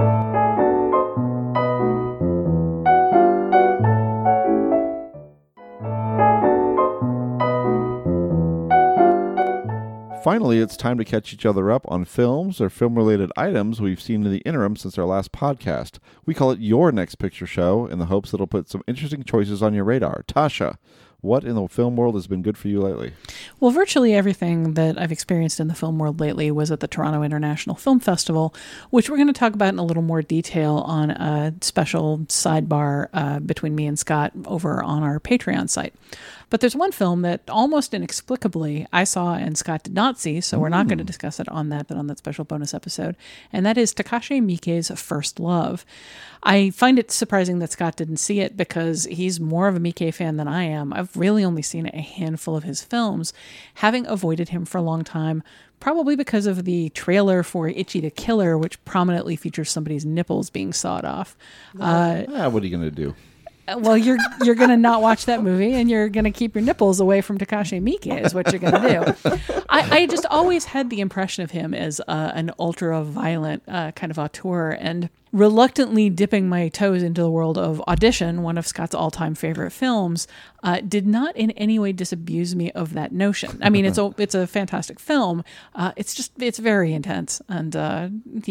Finally, it's time to catch each other up on films or film-related items we've seen in the interim since our last podcast. We call it Your Next Picture Show in the hopes that it'll put some interesting choices on your radar. Tasha, what in the film world has been good for you lately? Well, virtually everything that I've experienced in the film world lately was at the Toronto International Film Festival, which we're going to talk about in a little more detail on a special sidebar uh, between me and Scott over on our Patreon site. But there's one film that almost inexplicably I saw and Scott did not see, so we're not going to discuss it on that, but on that special bonus episode, and that is Takashi Miike's First Love. I find it surprising that Scott didn't see it because he's more of a Miike fan than I am. I've really only seen a handful of his films, having avoided him for a long time, probably because of the trailer for Ichi the Killer, which prominently features somebody's nipples being sawed off. Uh, ah, what are you going to do? Well, you're you're going to not watch that movie, and you're going to keep your nipples away from Takashi Miike is what you're going to do. I, I just always had the impression of him as uh, an ultra-violent uh, kind of auteur, and reluctantly dipping my toes into the world of Audition, one of Scott's all-time favorite films, uh, did not in any way disabuse me of that notion. I mean, it's a it's a fantastic film. Uh, it's just it's very intense, and uh,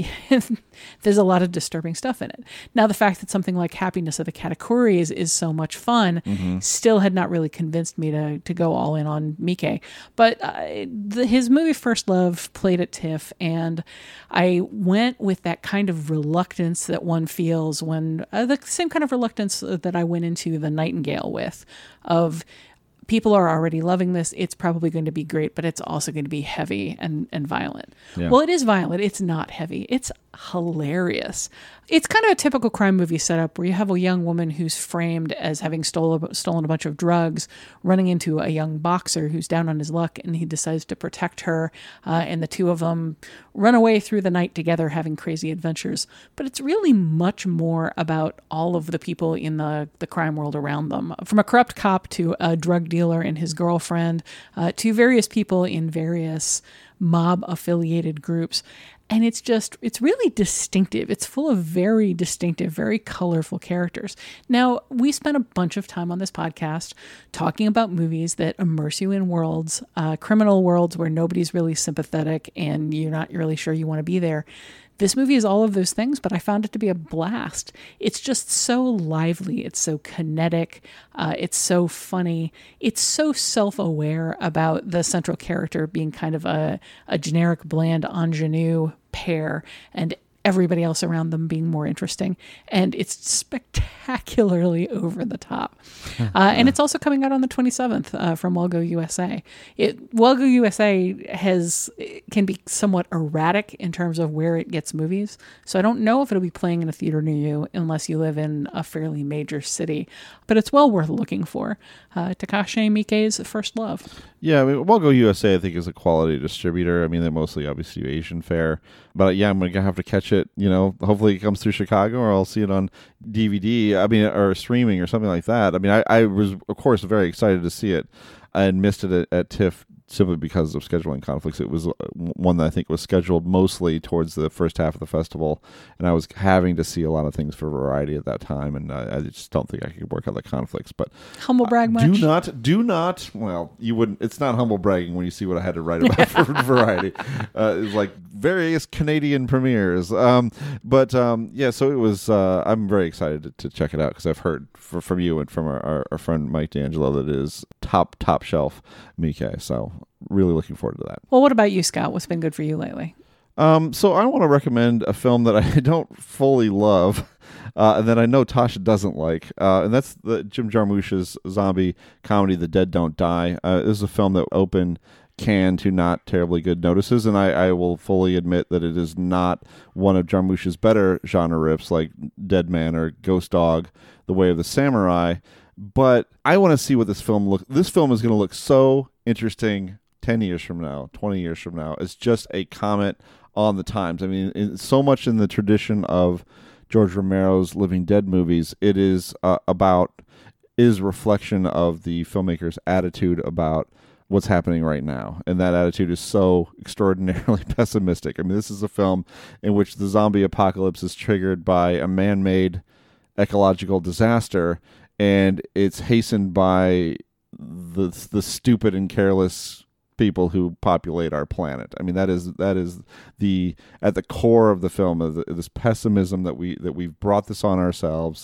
there's a lot of disturbing stuff in it. Now, the fact that something like Happiness of the Katakuris is so much fun mm-hmm. still had not really convinced me to to go all in on Miike. But uh, the, his movie First Love played at TIFF, and I went with that kind of reluctance that one feels when uh, the same kind of reluctance that I went into The Nightingale with, of people are already loving this. It's probably going to be great, but it's also going to be heavy and, and violent. Yeah. Well, it is violent. It's not heavy. It's hilarious. It's kind of a typical crime movie setup where you have a young woman who's framed as having stole, stolen a bunch of drugs, running into a young boxer who's down on his luck, and he decides to protect her. Uh, and the two of them run away through the night together, having crazy adventures. But it's really much more about all of the people in the, the crime world around them, from a corrupt cop to a drug dealer and his girlfriend, uh, to various people in various mob-affiliated groups. And it's just, it's really distinctive. It's full of very distinctive, very colorful characters. Now, we spent a bunch of time on this podcast talking about movies that immerse you in worlds, uh, criminal worlds where nobody's really sympathetic and you're not really sure you want to be there. This movie is all of those things, but I found it to be a blast. It's just so lively. It's so kinetic. Uh, it's so funny. It's so self-aware about the central character being kind of a, a generic, bland ingenue pair, and everybody else around them being more interesting. And it's spectacularly over the top. Uh, and it's also coming out on the twenty-seventh uh, from Walgo U S A. It, Walgo U S A has can be somewhat erratic in terms of where it gets movies. So I don't know if it'll be playing in a theater near you unless you live in a fairly major city. But it's well worth looking for. Uh, Takashi Miike's First Love. Yeah, I mean, Walgo U S A, I think, is a quality distributor. I mean, they mostly obviously do Asian fare. But yeah, I'm going to have to catch it. You know, hopefully it comes through Chicago, or I'll see it on D V D, I mean, or streaming or something like that. I mean, I, I was, of course, very excited to see it. I had missed it at, at TIFF simply because of scheduling conflicts. It was one that I think was scheduled mostly towards the first half of the festival, and I was having to see a lot of things for Variety at that time, and I, I just don't think I could work out the conflicts. But humble brag much? Do not, do not, well, you wouldn't, it's not humble bragging when you see what I had to write about for Variety. Uh, it's like various Canadian premieres. Um, but um, yeah, so it was, uh, I'm very excited to, to check it out because I've heard for, from you and from our, our, our friend Mike D'Angelo that it is top, top shelf Miike. So really looking forward to that. Well, what about you, Scott? What's been good for you lately? Um, so I want to recommend a film that I don't fully love, uh, and that I know Tasha doesn't like, uh, and that's the Jim Jarmusch's zombie comedy, The Dead Don't Die. Uh, this is a film that opened Cannes to not terribly good notices, and I, I will fully admit that it is not one of Jarmusch's better genre rips like Dead Man or Ghost Dog, The Way of the Samurai. But I want to see what this film looks. This film is going to look so interesting ten years from now, twenty years from now. It's just a comment on the times. I mean, it's so much in the tradition of George Romero's Living Dead movies. It is uh, about is reflection of the filmmaker's attitude about what's happening right now, and that attitude is so extraordinarily pessimistic. I mean, this is a film in which the zombie apocalypse is triggered by a man-made ecological disaster, and it's hastened by the the stupid and careless people who populate our planet. I mean, that is that is the at the core of the film, of the, this pessimism that we that we've brought this on ourselves,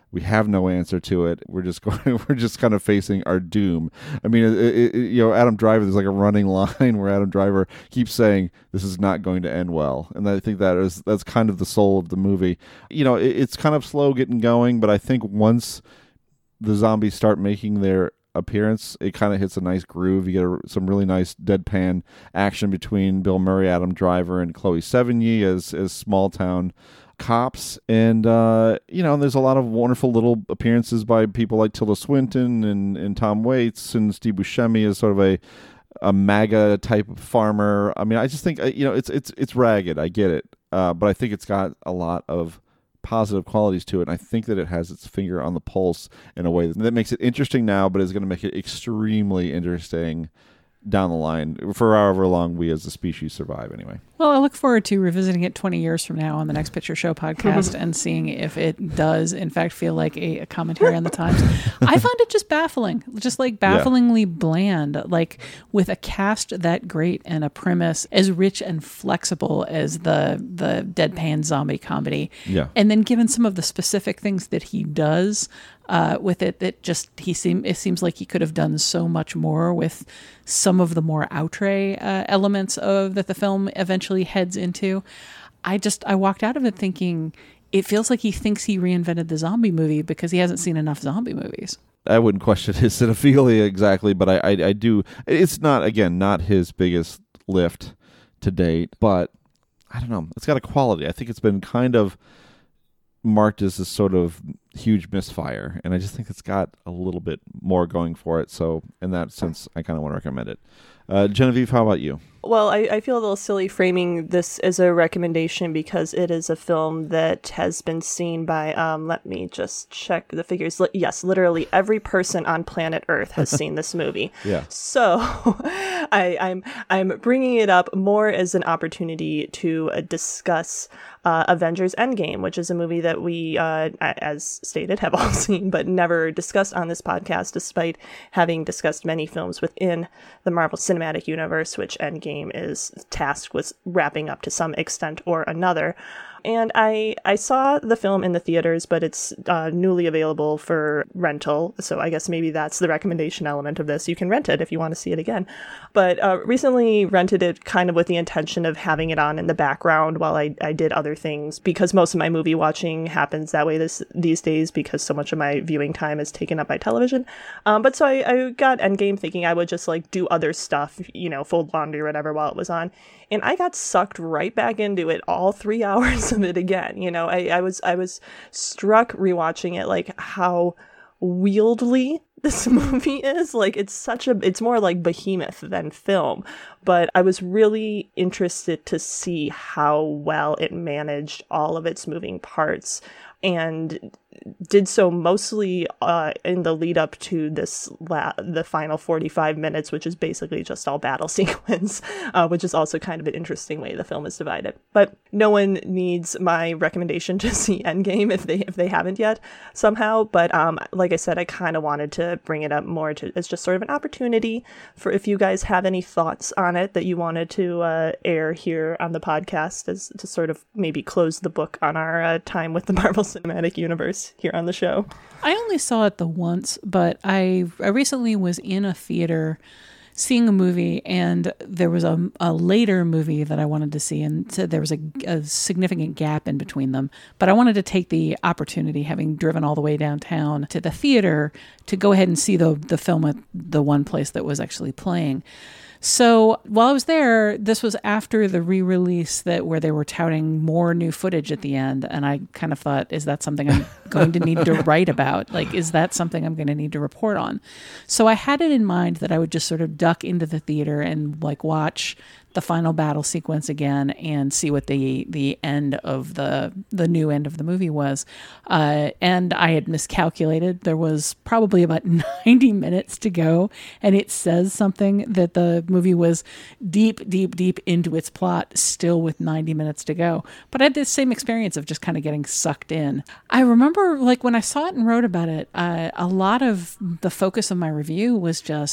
We have no answer to it. We're just going. We're just kind of facing our doom. I mean, it, it, it, you know, Adam Driver. There's like a running line where Adam Driver keeps saying, "This is not going to end well," and I think that is that's kind of the soul of the movie. You know, it, it's kind of slow getting going, but I think once the zombies start making their appearance, it kind of hits a nice groove. You get a, some really nice deadpan action between Bill Murray, Adam Driver, and Chloe Sevigny as as small town cops, and uh you know there's a lot of wonderful little appearances by people like Tilda Swinton and, and Tom Waits, and Steve Buscemi is sort of a a MAGA type of farmer. I mean, I just think you know it's it's it's ragged. I get it, uh, but I think it's got a lot of positive qualities to it. And I think that it has its finger on the pulse in a way that, that makes it interesting now, but is going to make it extremely interesting down the line for however long we as a species survive anyway. Well, I look forward to revisiting it twenty years from now on the Next Picture Show podcast and seeing if it does, in fact, feel like a, a commentary on the times. I found it just baffling, just like bafflingly yeah. bland, like with a cast that great and a premise as rich and flexible as the the deadpan zombie comedy. Yeah. And then given some of the specific things that he does uh, with it, that just he seem it seems like he could have done so much more with some of the more outre uh, elements of that the film eventually heads into. I just I walked out of it thinking it feels like he thinks he reinvented the zombie movie because he hasn't seen enough zombie movies. I wouldn't question his cinephilia exactly, but I, I I do. It's not again not his biggest lift to date, but I don't know. It's got a quality. I think it's been kind of marked as this sort of huge misfire, and I just think it's got a little bit more going for it. So in that sense, I kind of want to recommend it. Uh, Genevieve, how about you? Well, I, I feel a little silly framing this as a recommendation because it is a film that has been seen by, um, let me just check the figures. Li- yes, literally every person on planet Earth has seen this movie. Yeah. So I, I'm I'm bringing it up more as an opportunity to uh, discuss uh, Avengers Endgame, which is a movie that we, uh, as stated, have all seen but never discussed on this podcast, despite having discussed many films within the Marvel Cinematic Universe, which Endgame is tasked with wrapping up to some extent or another. And I I saw the film in the theaters, but it's uh, newly available for rental. So I guess maybe that's the recommendation element of this. You can rent it if you want to see it again. But uh, recently rented it kind of with the intention of having it on in the background while I, I did other things, because most of my movie watching happens that way this these days because so much of my viewing time is taken up by television. Um, but so I, I got Endgame thinking I would just like do other stuff, you know, fold laundry or whatever while it was on. And I got sucked right back into it, all three hours of it again. You know, I, I was I was struck rewatching it, like how wieldly this movie is. Like it's such a, it's more like Behemoth than film. But I was really interested to see how well it managed all of its moving parts, and did so mostly uh, in the lead up to this la- the final forty-five minutes, which is basically just all battle sequence, uh, which is also kind of an interesting way the film is divided. But no one needs my recommendation to see Endgame if they if they haven't yet somehow. But um, like I said, I kind of wanted to bring it up more to as just sort of an opportunity for if you guys have any thoughts on it that you wanted to uh, air here on the podcast, as to sort of maybe close the book on our uh, time with the Marvel Cinematic Universe here on the show. I only saw it the once, but I I recently was in a theater seeing a movie, and there was a, a later movie that I wanted to see, and so there was a, a significant gap in between them. But I wanted to take the opportunity, having driven all the way downtown to the theater, to go ahead and see the the film at the one place that was actually playing. So while I was there, this was after the re-release that where they were touting more new footage at the end. And I kind of thought, is that something I'm going to need to write about? Like, is that something I'm going to need to report on? So I had it in mind that I would just sort of duck into the theater and like watch the final battle sequence again and see what the the end of the the new end of the movie was. Uh, and I had miscalculated. There was probably about ninety minutes to go, and it says something that the movie was deep, deep, deep into its plot, still with ninety minutes to go. But I had this same experience of just kind of getting sucked in. I remember, like, when I saw it and wrote about it, uh, a lot of the focus of my review was just,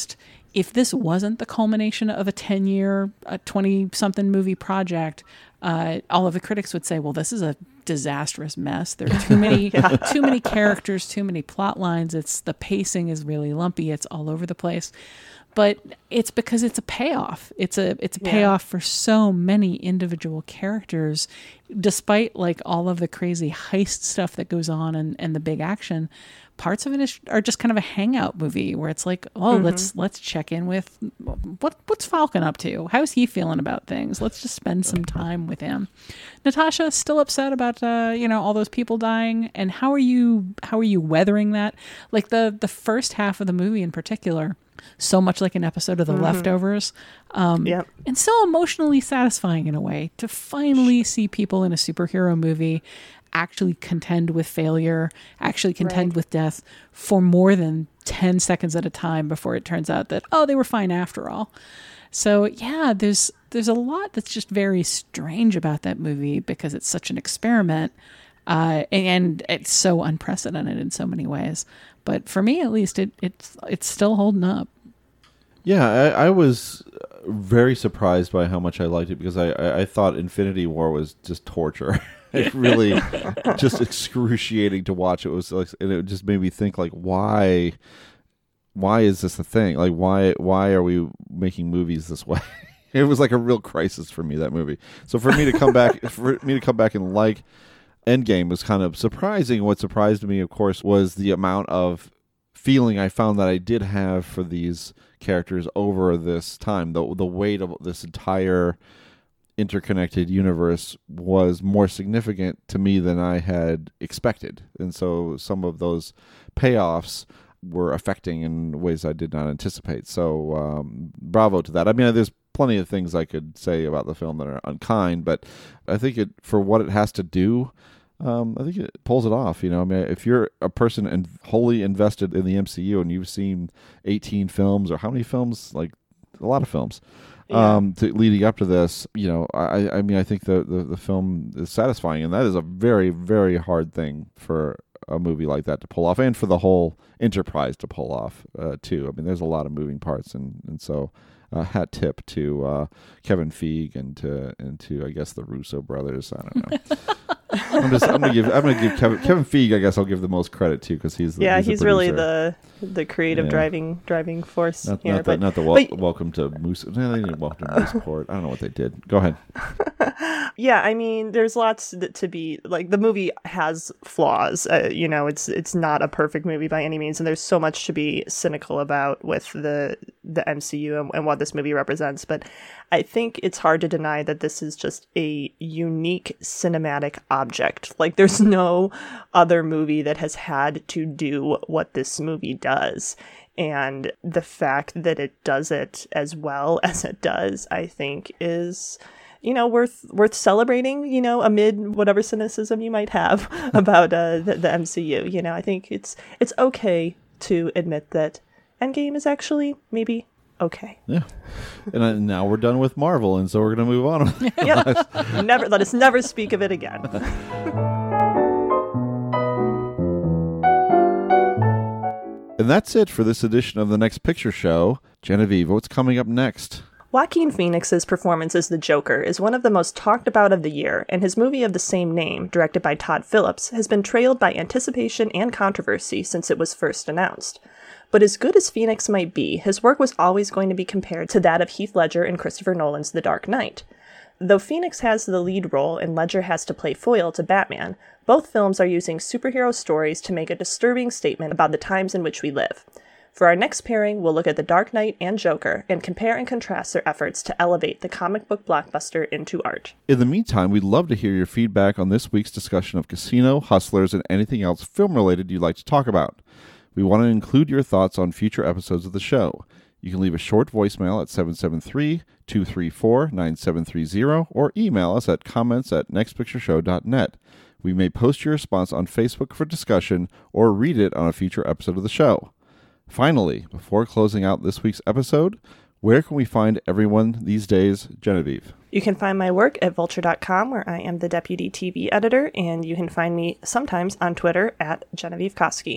if this wasn't the culmination of a ten-year, a twenty-something movie project, uh, all of the critics would say, well, this is a disastrous mess. There are too many yeah. too many characters, too many plot lines. It's the pacing is really lumpy. It's all over the place. But it's because it's a payoff. It's a it's a yeah. payoff for so many individual characters, despite like all of the crazy heist stuff that goes on and, and the big action. Parts of it is, are just kind of a hangout movie where it's like, oh, mm-hmm. let's let's check in with what what's Falcon up to? How's he feeling about things? Let's just spend some time with him. Natasha, still upset about uh, you know all those people dying, and how are you how are you weathering that? Like the the first half of the movie in particular, so much like an episode of The mm-hmm. Leftovers, um, yep. and so emotionally satisfying in a way to finally see people in a superhero movie actually contend with failure, actually contend right. with death for more than ten seconds at a time before it turns out that, oh, they were fine after all. So yeah, there's there's a lot that's just very strange about that movie because it's such an experiment, uh, and it's so unprecedented in so many ways. But for me, at least, it it's it's still holding up. Yeah, I, I was very surprised by how much I liked it because I, I, I thought Infinity War was just torture. It really just excruciating to watch. It was like, and it just made me think like, why, why is this a thing? Like, why, why are we making movies this way? It was like a real crisis for me, that movie. So for me to come back, for me to come back and like Endgame was kind of surprising. What surprised me, of course, was the amount of feeling I found that I did have for these characters over this time. The the weight of this entire interconnected universe was more significant to me than I had expected. And so some of those payoffs were affecting in ways I did not anticipate. So um, bravo to that. I mean, there's plenty of things I could say about the film that are unkind, but I think it, for what it has to do, um, I think it pulls it off. You know, I mean, if you're a person and wholly invested in the M C U and you've seen eighteen films or how many films, like a lot of films, Yeah. Um, to, leading up to this, you know, I, I mean, I think the, the, the film is satisfying, and that is a very, very hard thing for a movie like that to pull off, and for the whole enterprise to pull off, uh, too. I mean, there's a lot of moving parts, and, and so uh, hat tip to uh, Kevin Feige and to and to I guess the Russo brothers. I don't know. I'm just I'm gonna give I'm gonna give Kevin Kevin Feige. I guess I'll give the most credit to because he's the, yeah he's, he's the really the the creative yeah. driving driving force not, here. Not but the, not the wel- but, welcome to Moose. No, they didn't welcome to Mooseport. I don't know what they did. Go ahead. Yeah, I mean, there's lots to be like. The movie has flaws. Uh, you know, it's it's not a perfect movie by any means, and there's so much to be cynical about with the the M C U and, and what this movie represents. But I think it's hard to deny that this is just a unique cinematic object. Like, there's no other movie that has had to do what this movie does. And the fact that it does it as well as it does, I think, is, you know, worth worth celebrating, you know, amid whatever cynicism you might have about uh, the, the M C U. You know, I think it's it's okay to admit that Endgame is actually maybe okay. Yeah. And uh, now we're done with Marvel, and so we're going to move on. Yep. Never, let us never speak of it again. And that's it for this edition of The Next Picture Show. Genevieve, what's coming up next? Joaquin Phoenix's performance as the Joker is one of the most talked about of the year, and his movie of the same name, directed by Todd Phillips, has been trailed by anticipation and controversy since it was first announced. But as good as Phoenix might be, his work was always going to be compared to that of Heath Ledger and Christopher Nolan's The Dark Knight. Though Phoenix has the lead role and Ledger has to play foil to Batman, both films are using superhero stories to make a disturbing statement about the times in which we live. For our next pairing, we'll look at The Dark Knight and Joker and compare and contrast their efforts to elevate the comic book blockbuster into art. In the meantime, we'd love to hear your feedback on this week's discussion of Casino, Hustlers, and anything else film-related you'd like to talk about. We want to include your thoughts on future episodes of the show. You can leave a short voicemail at seven seven three, two three four, nine seven three zero or email us at comments at next picture show dot net. We may post your response on Facebook for discussion or read it on a future episode of the show. Finally, before closing out this week's episode, where can we find everyone these days, Genevieve? You can find my work at vulture dot com, where I am the deputy T V editor, and you can find me sometimes on Twitter at Genevieve Koski.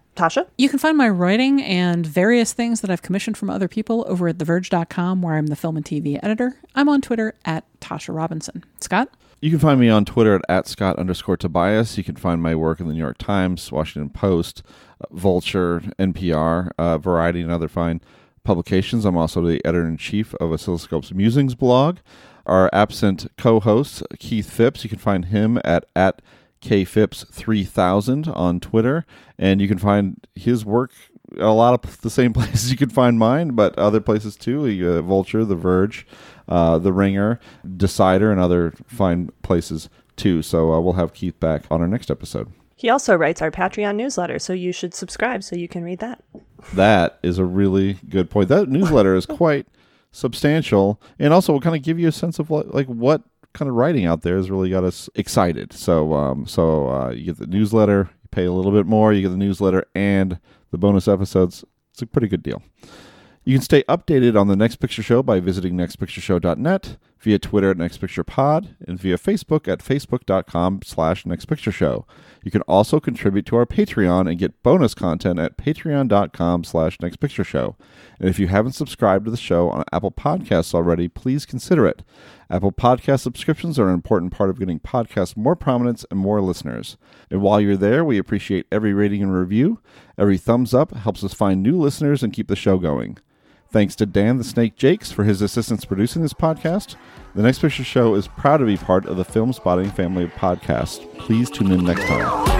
Tasha? You can find my writing and various things that I've commissioned from other people over at the verge dot com, where I'm the film and T V editor. I'm on Twitter at Tasha Robinson. Scott? You can find me on Twitter at, at Scott underscore Tobias. You can find my work in the New York Times, Washington Post, uh, Vulture, N P R, uh, Variety, and other fine publications. I'm also the editor-in-chief of Oscilloscope's Musings blog. Our absent co-host, Keith Phipps, you can find him at, at K Phipps three thousand on Twitter, and you can find his work at a lot of the same places you can find mine, but other places too. Uh, Vulture, The Verge, uh, The Ringer, Decider, and other fine places too. So uh, we'll have Keith back on our next episode. He also writes our Patreon newsletter, so you should subscribe so you can read that. That is a really good point. That newsletter is quite substantial, and also will kind of give you a sense of what, like what kind of writing out there has really got us excited. So um, so uh, you get the newsletter, you pay a little bit more, you get the newsletter and the bonus episodes. It's a pretty good deal. You can stay updated on the Next Picture Show by visiting next picture show dot net, via Twitter at nextpicturepod, and via Facebook at facebook.com slash nextpictureshow. You can also contribute to our Patreon and get bonus content at patreon.com slash nextpictureshow. And if you haven't subscribed to the show on Apple Podcasts already, please consider it. Apple Podcast subscriptions are an important part of getting podcasts more prominence and more listeners. And while you're there, we appreciate every rating and review. Every thumbs up helps us find new listeners and keep the show going. Thanks to Dan the Snake Jakes for his assistance producing this podcast. The Next Picture Show is proud to be part of the Film Spotting family of podcasts. Please tune in next time.